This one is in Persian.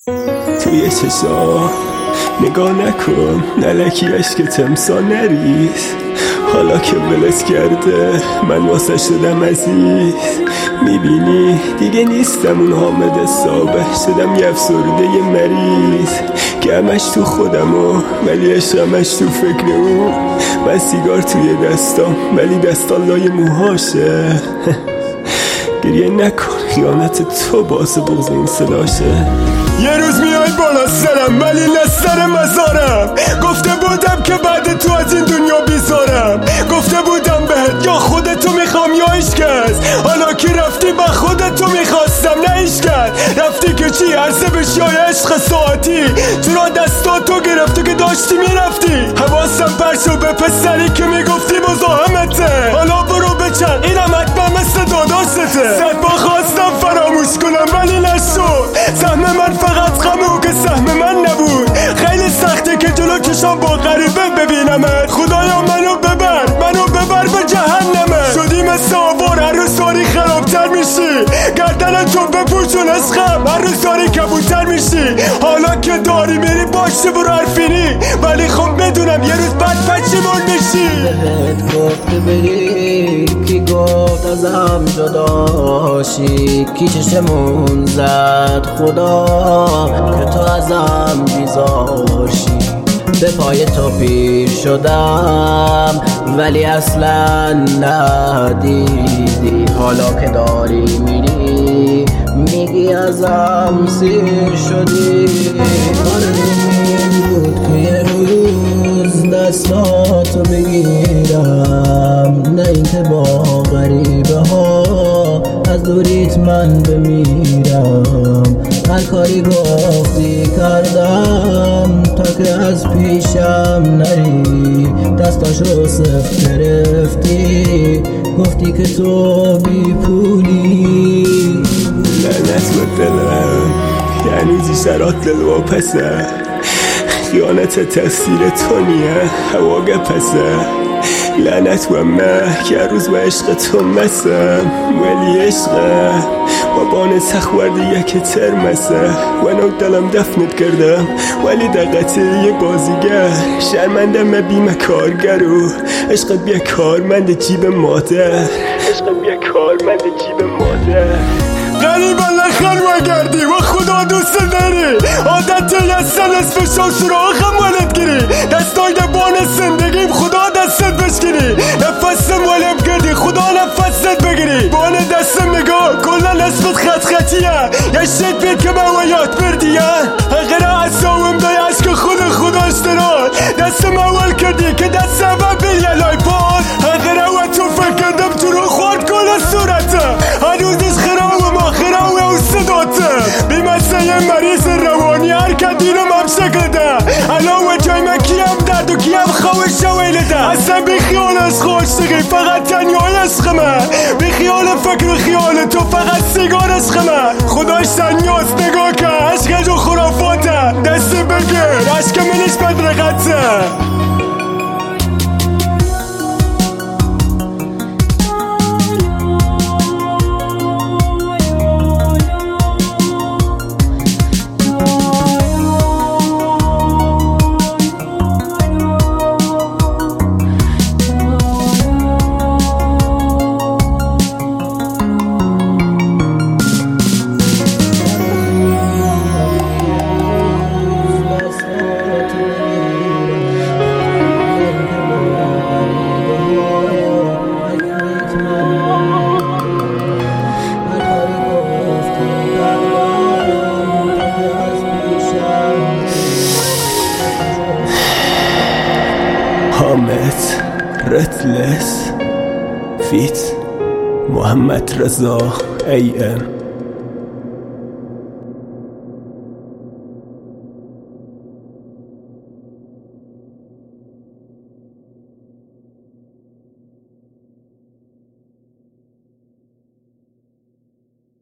توی چشام نگاه نکن، نلکی عشق تمسا نریز. حالا که ولت کرده من واسه شدم عزیز. میبینی دیگه نیستم اون حامد صابه، شدم یه افسرده یه مریض که همش تو خودمو ولی عشقمش تو فکر اون. من سیگار توی دستام ولی دستان لای موهاشه. گریه نکن، خیانت تو باعث بغض این صداشه. یه روز میای بالا سرم ولی لستر مزارم. گفته بودم که بعد تو از این دنیا بیزارم. گفته بودم بهت یا خودتو میخوام یا عشقت. حالا که رفتی با خودتو میخواستم نه عشقت. رفتی که چی عرضه بشی یا عشق ساعتی. چرا دستاتو گرفتی که داشتی میرفتی. حواسم پرشو به پسری که میگفتی مزاحمته. حالا برو بچن اینم حتما مثل داداشته. صد با خواستم فراموش کنم ولی نشد. سهم من فقط غمه که سهم من نبود. خیلی سخته که جلو چشام با غریبه ببینمت. خدایا منو ببر به جهنمت. شدی مثل آوار هر روز داری خرابتر میشی. گردن تو بپوشون عشقم هر روز داری کبوتر میشی. حالا که داری میری باشه برو حرفینی، ولی خب میدونم یه روز بعد پشیمون میشی. بهت گفته بری کی گفت ازم جداشی. کی چشمون زد خدا که تو ازم بیزاشی. به پای تو پیر شدم ولی اصلا ندیدی. حالا که داری میری میگی ازم سیر شدی. آرزوم بود که یه روز دستاتو بگیرم، نه اینکه با غریبه ها از دوریت من بمیرم. هر کاری گفتی کردم تا که از پیشم نری. دستاشو صفت گرفتی گفتی که تو بی پولی. لعنت به دلم یعنی زیشترات دل و پسه. خیانت تقصیر تو نیه هواگه پسه. لعنت و مه که روز و عشق تو مسم ولی عشقه و بان سخورده یک ترمسه. و نو دلم دفنت کردم ولی دقیقه یه بازیگر. شرمنده مبیم کارگرو عشقت بیا کارمند جیب مادر. عشقت بیا کارمند جیب مادر. غریبا لخلوه گردی و خدا دوست داری. عادت یستن اسم شاشراخم ولد گیری. دستای بان زندگیم خدا دستت بشگیری. نفسم ولم کردی خدا نفست بگیری. بان دستم نگاه کلن اسمت خط خطیه. یه شد بید که من و یاد بردیه. اگر اصاوم دای عشق خودش دراد. دستم اول کردی که دست اول بیه لای پاد. اگر او تو فکردم تو رو خورد کل صورته. هنوزش خراوم آخراوه و صداته. بیمسته یه مریض روانی هر کدینم هم شکل ده. علاوه جای من کیم درد و کیم خوش شویل ده. اصلا بی خیالش خوشتگی فقط تنیای عشقمه. بی خیال فکر و خیال تو فقط سیگار عشقمه. خداش تنیاز نگاه که عشق جو خرافاته. دستی بگیر عشق منش بدرقته. حامد رتلس فیت محمد رضا AM